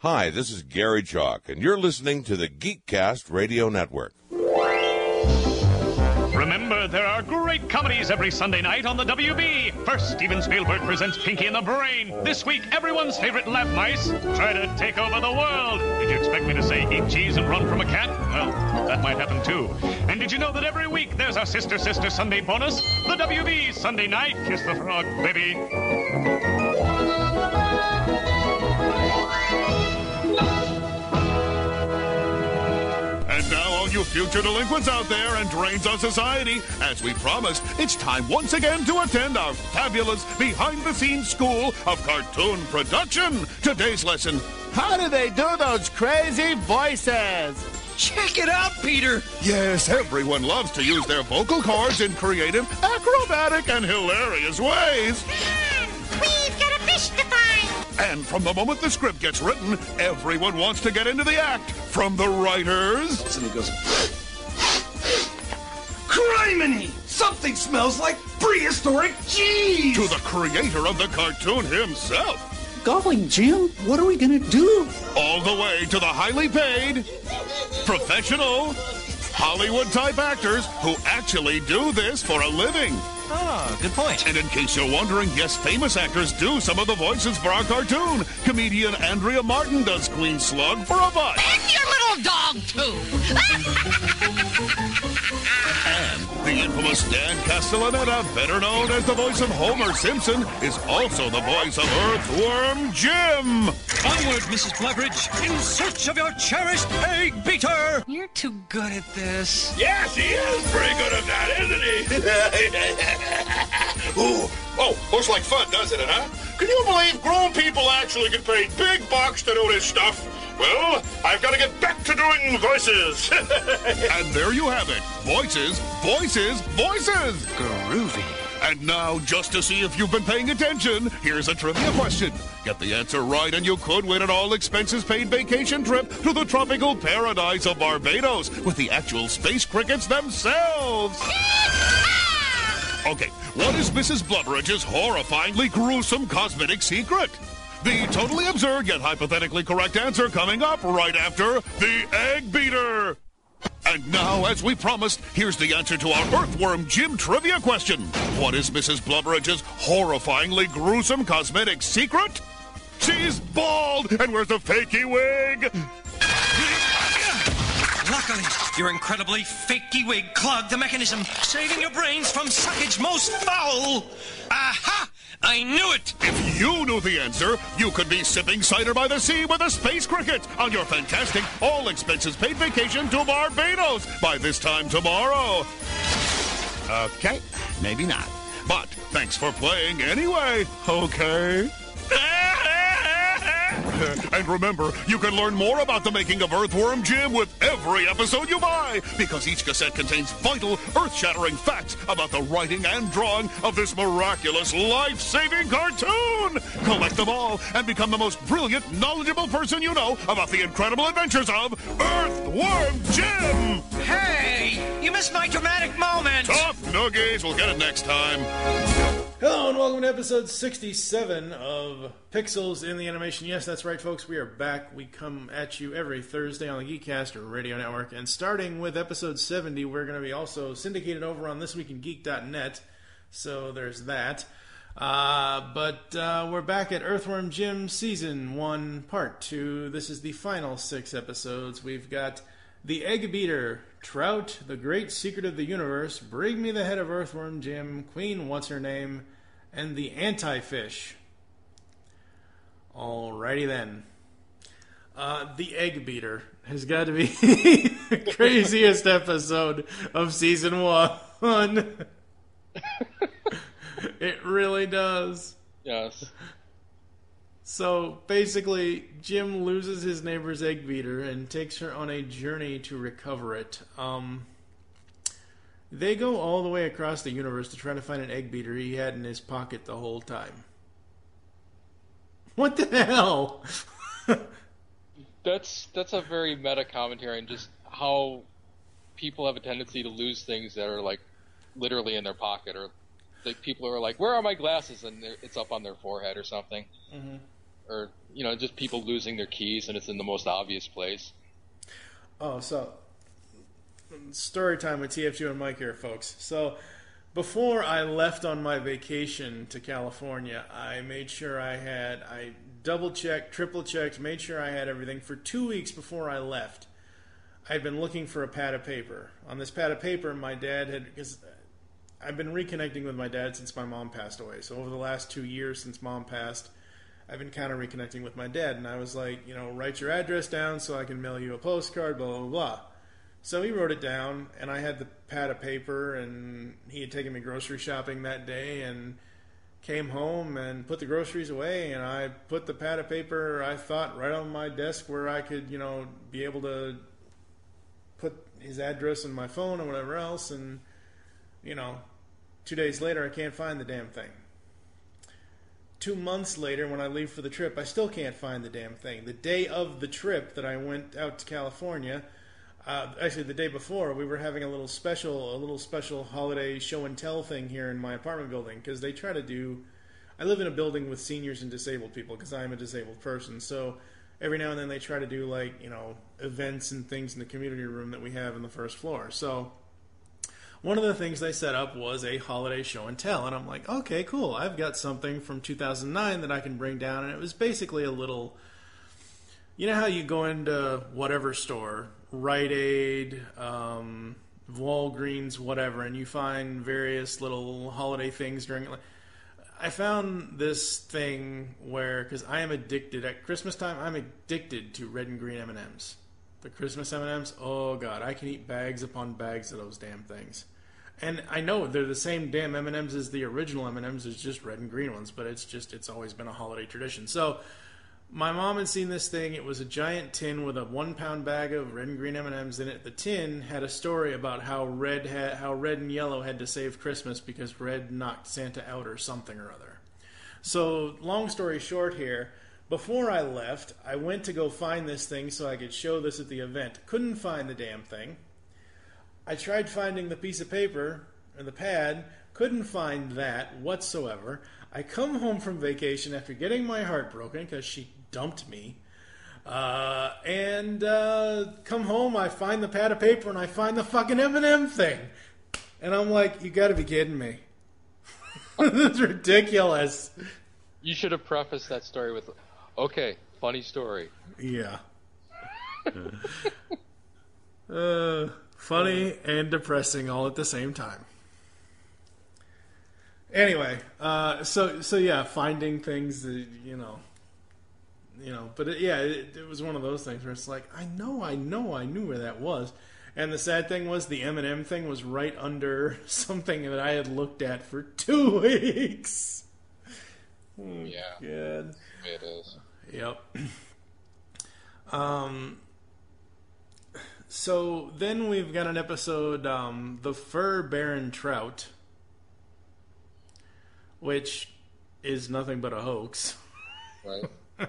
Hi, this is Gary Chalk, and you're listening to the Geekcast Radio Network. Remember, there are great comedies every Sunday night on the WB. First, Steven Spielberg presents Pinky and the Brain. This week, everyone's favorite lab mice try to take over the world. Did you expect me to say eat cheese and run from a cat? Well, that might happen too. And did you know that every week there's a Sister Sunday bonus? The WB Sunday night Kiss the Frog, baby. And now, all you future delinquents out there and drains on society, as we promised, it's time once again to attend our fabulous behind-the-scenes school of cartoon production. Today's lesson: how do they do those crazy voices? Check it out, Peter! Yes, everyone loves to use their vocal cords in creative, acrobatic, and hilarious ways. We've got a fish to find! And from the moment the script gets written, everyone wants to get into the act. From the writers... And he goes... Criminy! Something smells like prehistoric cheese! To the creator of the cartoon himself. Golly, Jim, what are we gonna do? All the way to the highly paid, professional, Hollywood-type actors who actually do this for a living. Oh, good point. And in case you're wondering, yes, famous actors do some of the voices for our cartoon. Comedian Andrea Martin does Queen Slug for a butt. And your little dog, too! And the infamous Dan Castellaneta, better known as the voice of Homer Simpson, is also the voice of Earthworm Jim. Onward, Mrs. Blubberidge, in search of your cherished egg beater! You're too good at this. Yes, he is pretty good at that, isn't he? Ooh, oh, looks like fun, doesn't it, huh? Can you believe grown people actually get paid big bucks to do this stuff? Well, I've got to get back to doing voices. And there you have it. Voices, voices, voices. Groovy. And now, just to see if you've been paying attention, here's a trivia question. Get the answer right and you could win an all-expenses-paid vacation trip to the tropical paradise of Barbados with the actual space crickets themselves. Okay, what is Mrs. Blubberidge's horrifyingly gruesome cosmetic secret? The totally absurd yet hypothetically correct answer coming up right after the Egg Beater. And now, as we promised, here's the answer to our Earthworm Jim trivia question. What is Mrs. Blubberidge's horrifyingly gruesome cosmetic secret? She's bald and wears a fakey wig. Luckily, your incredibly fakey wig clogged the mechanism, saving your brains from suckage most foul. Aha! I knew it! If you knew the answer, you could be sipping cider by the sea with a space cricket on your fantastic, all-expenses-paid vacation to Barbados by this time tomorrow. Okay, maybe not. But thanks for playing anyway, okay? And remember, you can learn more about the making of Earthworm Jim with every episode you buy, because each cassette contains vital, earth-shattering facts about the writing and drawing of this miraculous, life-saving cartoon. Collect them all and become the most brilliant, knowledgeable person you know about the incredible adventures of Earthworm Jim. Hey, you missed my dramatic moment. Tough noogies. We'll get it next time. Hello and welcome to episode 67 of Pixels in the Animation. Yes, that's right, folks. We are back. We come at you every Thursday on the Geekcast Radio Network. And starting with episode 70, we're going to be also syndicated over on thisweekingeek.net. So there's that. But we're back at Earthworm Jim Season 1, Part 2. This is the final 6 episodes. We've got The Egg Beater, Trout, The Great Secret of the Universe, Bring Me the Head of Earthworm Jim, Queen What's-Her-Name, and The Anti-Fish. Alrighty then. The Egg Beater has got to be the craziest episode of Season 1. It really does. Yes. So basically, Jim loses his neighbor's egg beater and takes her on a journey to recover it. They go all the way across the universe to try to find an egg beater he had in his pocket the whole time. What the hell? That's a very meta commentary on just how people have a tendency to lose things that are like literally in their pocket, or like people are like, "Where are my glasses?" and it's up on their forehead or something. Mm-hmm. or just people losing their keys, and it's in the most obvious place. Oh, so story time with TF2 and Mike here, folks. So before I left on my vacation to California, I made sure I double-checked, triple-checked, made sure I had everything. For 2 weeks before I left, I'd been looking for a pad of paper. On this pad of paper, my dad had... Because I've been reconnecting with my dad since my mom passed away. So over the last 2 years since Mom passed, I've been kind of reconnecting with my dad. And I was like, write your address down so I can mail you a postcard, blah, blah, blah. So he wrote it down, and I had the pad of paper, and he had taken me grocery shopping that day, and came home and put the groceries away, and I put the pad of paper, I thought, right on my desk where I could, be able to put his address in my phone or whatever else, and, 2 days later, I can't find the damn thing. 2 months later, when I leave for the trip, I still can't find the damn thing. The day of the trip that I went out to California, actually the day before, we were having a little special holiday show and tell thing here in my apartment building, because they try to do... I live in a building with seniors and disabled people, because I am a disabled person, so every now and then they try to do, events and things in the community room that we have in the first floor. So one of the things they set up was a holiday show and tell, and I'm like, okay, cool, I've got something from 2009 that I can bring down, and it was basically a little... You know how you go into whatever store, Rite Aid, Walgreens, whatever, and you find various little holiday things during... I found this thing where, because I am addicted, at Christmas time, I'm addicted to red and green M&Ms. The Christmas M&Ms, oh God, I can eat bags upon bags of those damn things. And I know they're the same damn M&Ms as the original M&Ms, it's just red and green ones, but it's always been a holiday tradition. So my mom had seen this thing. It was a giant tin with a 1 pound bag of red and green M&Ms in it. The tin had a story about how red and yellow had to save Christmas because red knocked Santa out or something or other. So long story short here, before I left, I went to go find this thing so I could show this at the event. Couldn't find the damn thing. I tried finding the piece of paper and the pad. Couldn't find that whatsoever. I come home from vacation after getting my heart broken because she dumped me. And come home, I find the pad of paper, and I find the fucking M&M thing. And I'm like, you gotta be kidding me. This is ridiculous. You should have prefaced that story with, okay, funny story. Yeah. Funny and depressing all at the same time. Anyway, so yeah, finding things that, but it was one of those things where it's like, I knew where that was. And the sad thing was the M&M thing was right under something that I had looked at for 2 weeks. Yeah. Good. It is. Yep. So then we've got an episode, The Fur Baron Trout, which is nothing but a hoax. Right.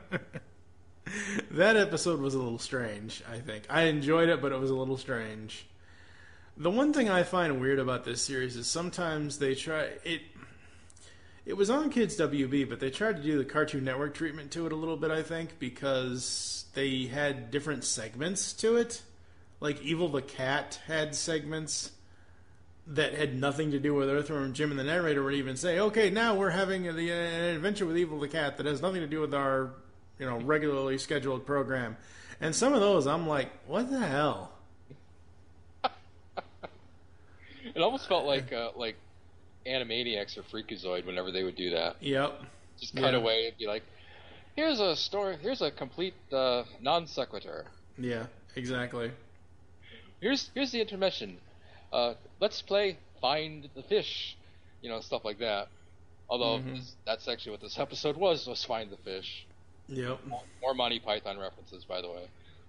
That episode was a little strange, I think. I enjoyed it, but it was a little strange. The one thing I find weird about this series is sometimes they try... It was on Kids WB, but they tried to do the Cartoon Network treatment to it a little bit, I think, because they had different segments to it. Like Evil the Cat had segments that had nothing to do with Earthworm Jim, and the narrator would even say, okay, now we're having an adventure with Evil the Cat that has nothing to do with our regularly scheduled program. And some of those, I'm like, what the hell? It almost felt like Animaniacs or Freakazoid whenever they would do that. Yep. Just cut away and be like, here's a story, here's a complete non sequitur. Yeah, exactly. Here's the intermission. Let's play Find the Fish. Stuff like that. Although that's actually what this episode was Find the Fish. Yep. More Monty Python references, by the way.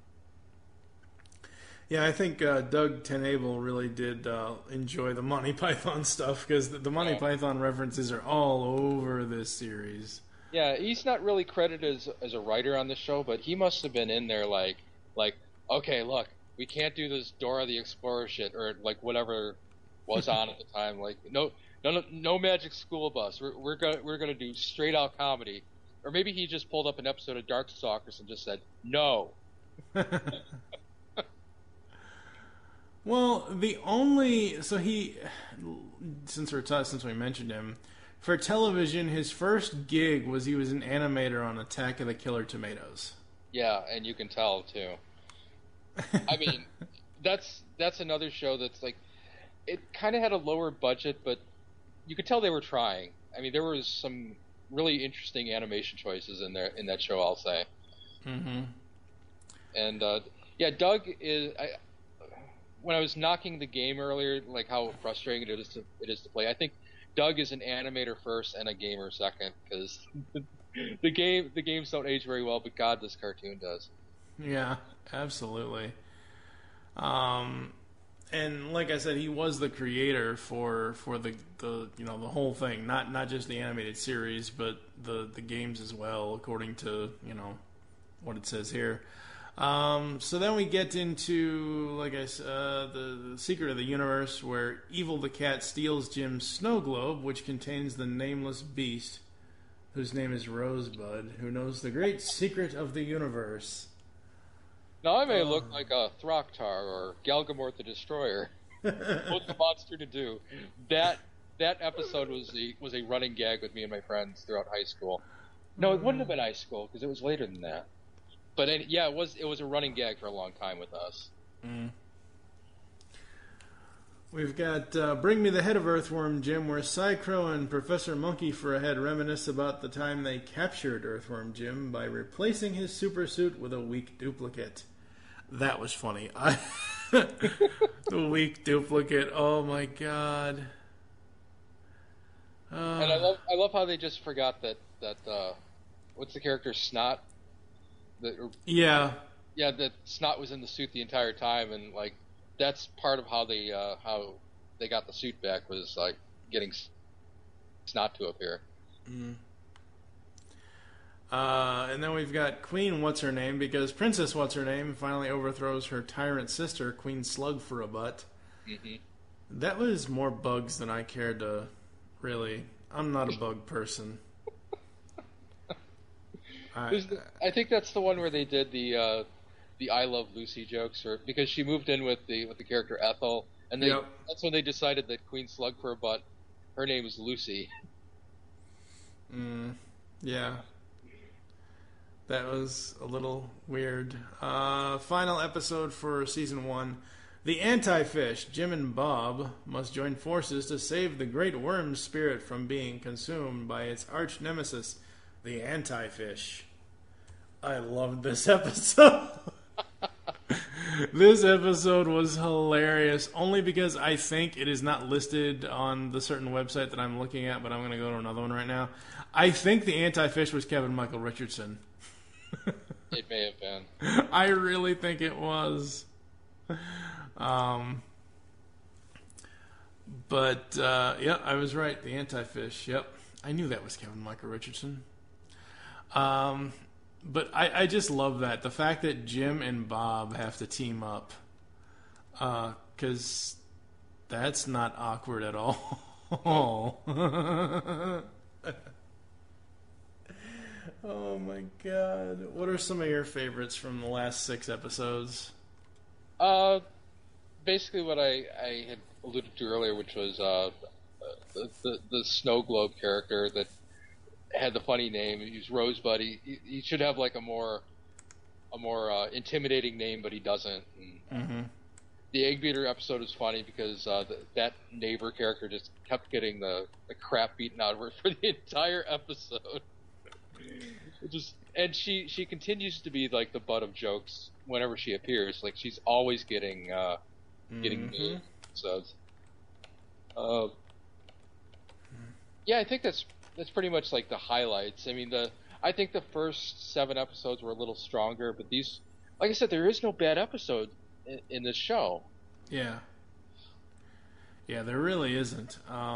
Yeah, I think Doug Tenable really did enjoy the Monty Python stuff, because the Monty Python references are all over this series. Yeah, he's not really credited as a writer on this show, but he must have been in there like, okay, look, we can't do this Dora the Explorer shit, or whatever was on at the time. No Magic School Bus. We're gonna do straight out comedy. or maybe he just pulled up an episode of Darkstalkers and just said no. Well, since we mentioned him, for television, his first gig was he was an animator on Attack of the Killer Tomatoes. Yeah, and you can tell too. I mean, that's another show that's like, it kind of had a lower budget, but you could tell they were trying. I mean, there was some really interesting animation choices in that show, I'll say. Mm-hmm. And yeah, Doug is. When I was knocking the game earlier, like how frustrating it is to play, I think Doug is an animator first and a gamer second, because the games don't age very well, but God, this cartoon does. Yeah, absolutely. And like I said, he was the creator for the whole thing, not just the animated series, but the games as well, according to what it says here. So then we get into, like I said, the Secret of the Universe, where Evil the Cat steals Jim's snow globe, which contains the nameless beast, whose name is Rosebud, who knows the great secret of the universe. Now I may look like a Throcktar or Galgamort the Destroyer. What's the monster to do? That episode was a running gag with me and my friends throughout high school. No, it wouldn't have been high school because it was later than that. But yeah, it was a running gag for a long time with us. Mm. We've got Bring Me the Head of Earthworm Jim, where Psy-Crow and Professor Monkey for a Head reminisce about the time they captured Earthworm Jim by replacing his supersuit with a weak duplicate. That was funny. The weak duplicate. Oh my god. And I love how they just forgot that what's the character, Snot? Yeah, that Snot was in the suit the entire time, and like that's part of how they got the suit back, was like getting Snot to appear. Mm. And then we've got Queen What's-Her-Name, because Princess What's-Her-Name finally overthrows her tyrant sister, Queen Slug for a Butt. Mm-hmm. That was more bugs than I cared to really. I'm not a bug person. I think that's the one where they did the I Love Lucy jokes, because she moved in with the character Ethel, and that's when they decided that Queen Slug for a Butt, her name is Lucy. Yeah. That was a little weird. Final episode for season 1. The Anti-Fish, Jim and Bob, must join forces to save the great worm spirit from being consumed by its arch nemesis, the Anti-Fish. I loved this episode. This episode was hilarious, only because I think it is not listed on the certain website that I'm looking at, but I'm going to go to another one right now. I think the Anti-Fish was Kevin Michael Richardson. It may have been. I really think it was. But yeah, I was right. The Anti-Fish. Yep, I knew that was Kevin Michael Richardson. But I just love that, the fact that Jim and Bob have to team up, because that's not awkward at all. Oh my god. What are some of your favorites from the last 6 episodes? Basically what I had alluded to earlier, which was the Snow Globe character that had the funny name. He was Rosebud. He should have like a more intimidating name, but he doesn't. Mm-hmm. The Egg Beater episode was funny because that neighbor character just kept getting the crap beaten out of her for the entire episode. And she continues to be like the butt of jokes whenever she appears. Like she's always getting mean episodes. Yeah, I think that's pretty much like the highlights. I mean, I think the first 7 episodes were a little stronger, but these, like I said, there is no bad episode in this show. Yeah, there really isn't.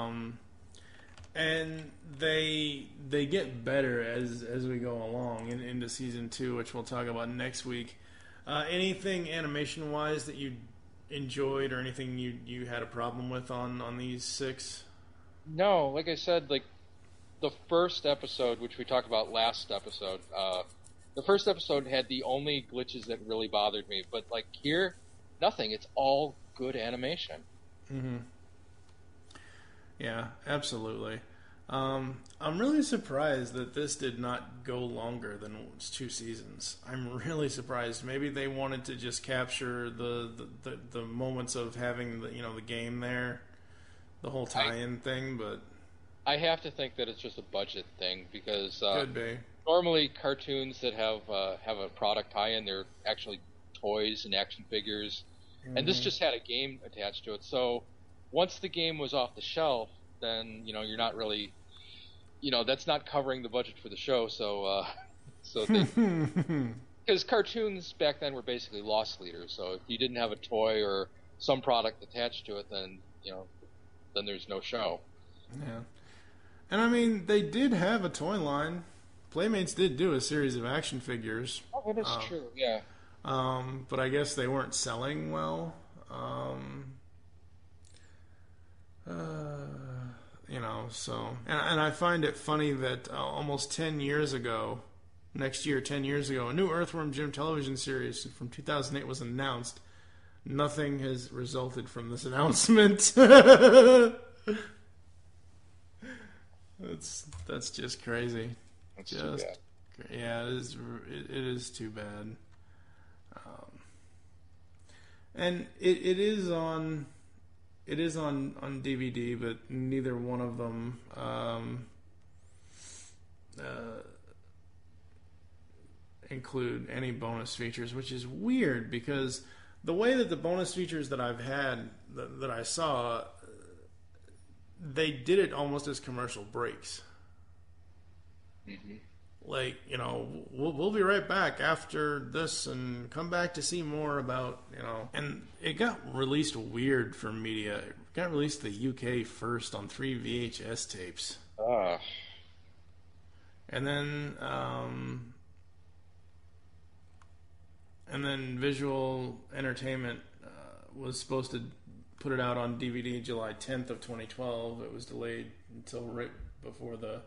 And they get better as we go along into season 2, which we'll talk about next week. Anything animation wise that you enjoyed, or anything you had a problem with on these 6? No, like I said, like the first episode, which we talked about last episode, the first episode had the only glitches that really bothered me. But like here, nothing. It's all good animation. Mm-hmm. Yeah, absolutely. I'm really surprised that this did not go longer than 2 seasons. I'm really surprised. Maybe they wanted to just capture the moments of having the game there, the whole tie-in thing. But I have to think that it's just a budget thing because could be. Normally cartoons that have a product tie-in, they're actually toys and action figures, and this just had a game attached to it. So once the game was off the shelf, then you're not really, that's not covering the budget for the show. So because cartoons back then were basically loss leaders. So if you didn't have a toy or some product attached to it, then then there's no show. Yeah, and I mean they did have a toy line. Playmates did do a series of action figures. Oh, that is true. Yeah. But I guess they weren't selling well. So and I find it funny that almost 10 years ago, next year, 10 years ago, a new Earthworm Jim television series from 2008 was announced. Nothing has resulted from this announcement. That's just crazy. That's too bad. Yeah, it is too bad. And it is on DVD, but neither one of them include any bonus features, which is weird because the way that the bonus features that I've had that I saw, they did it almost as commercial breaks. Mm-hmm. Like, we'll be right back after this and come back to see more about, and it got released weird for media. It got released in the UK first on 3 VHS tapes. And then Visual Entertainment was supposed to put it out on DVD July 10th of 2012. It was delayed right before the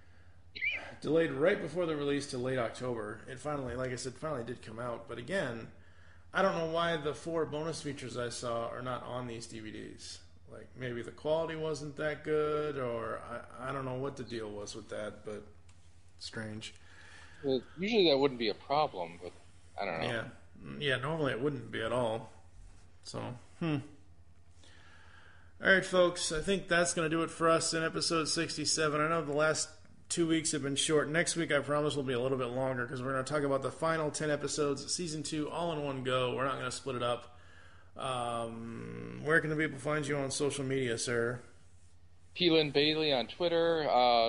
release to late October. It finally, like I said, did come out. But again, I don't know why the 4 bonus features I saw are not on these DVDs. Like, maybe the quality wasn't that good, or I don't know what the deal was with that, but strange. Well, usually that wouldn't be a problem, but I don't know. Yeah, normally it wouldn't be at all. So, Alright, folks, I think that's going to do it for us in episode 67. I know the last 2 weeks have been short. Next week, I promise, will be a little bit longer because we're going to talk about the final 10 episodes of Season 2 all in one go. We're not going to split it up. Where can the people find you on social media, sir? Peelan Bailey on Twitter.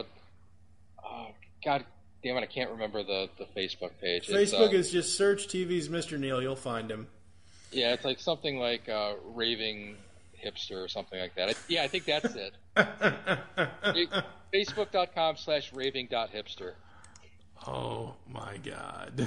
God damn it, I can't remember the Facebook page. Facebook is just search TV's Mr. Neil. You'll find him. Yeah, it's like something like Raving Hipster or something like that. I think that's it. Facebook.com/raving.hipster. Oh my God.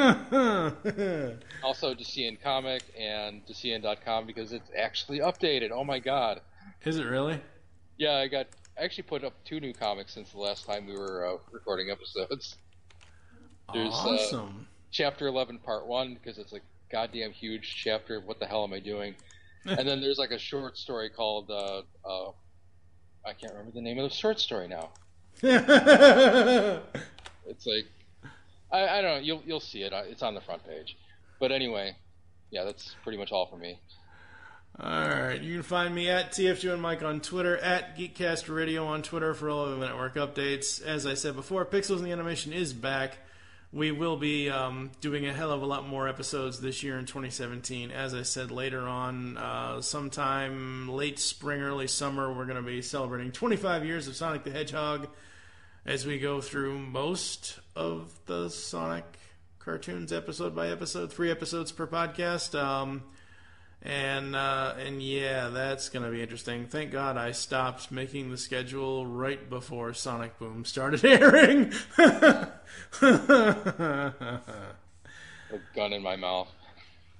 Also Decian Comic and Decian.com because it's actually updated. Oh my God. Is it really? Yeah, I actually put up 2 new comics since the last time we were recording episodes. There's awesome. Chapter 11 Part 1 because it's a goddamn huge chapter. What the hell am I doing? And then there's like a short story called I can't remember the name of the short story now. It's like I don't know. You'll see it. It's on the front page. But anyway, yeah, that's pretty much all for me. All right, you can find me at TFG and Mike on Twitter, at Geekcast Radio on Twitter for all of the network updates. As I said before, Pixels in the Animation is back. We will be doing a hell of a lot more episodes this year in 2017. As I said, later on, sometime late spring, early summer, we're going to be celebrating 25 years of Sonic the Hedgehog as we go through most of the Sonic cartoons episode by episode, 3 episodes per podcast. And yeah, that's going to be interesting. Thank God I stopped making the schedule right before Sonic Boom started airing. A gun in my mouth.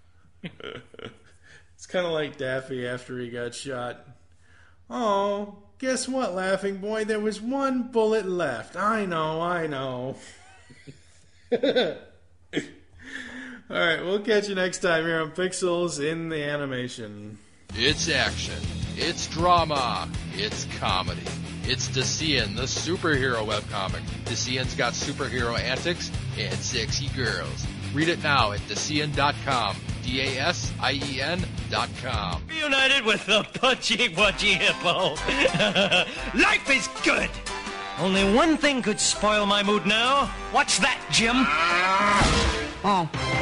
It's kind of like Daffy after he got shot. Oh, Guess what, Laughing Boy? There was one bullet left. I know. Alright, we'll catch you next time here on Pixels in the Animation. It's action. It's drama. It's comedy. It's Decian, the superhero webcomic. Decian's got superhero antics and sexy girls. Read it now at Decian.com. DASIEN.com. Reunited with the Pudgy Hippo. Life is good. Only one thing could spoil my mood now. What's that, Jim? Oh.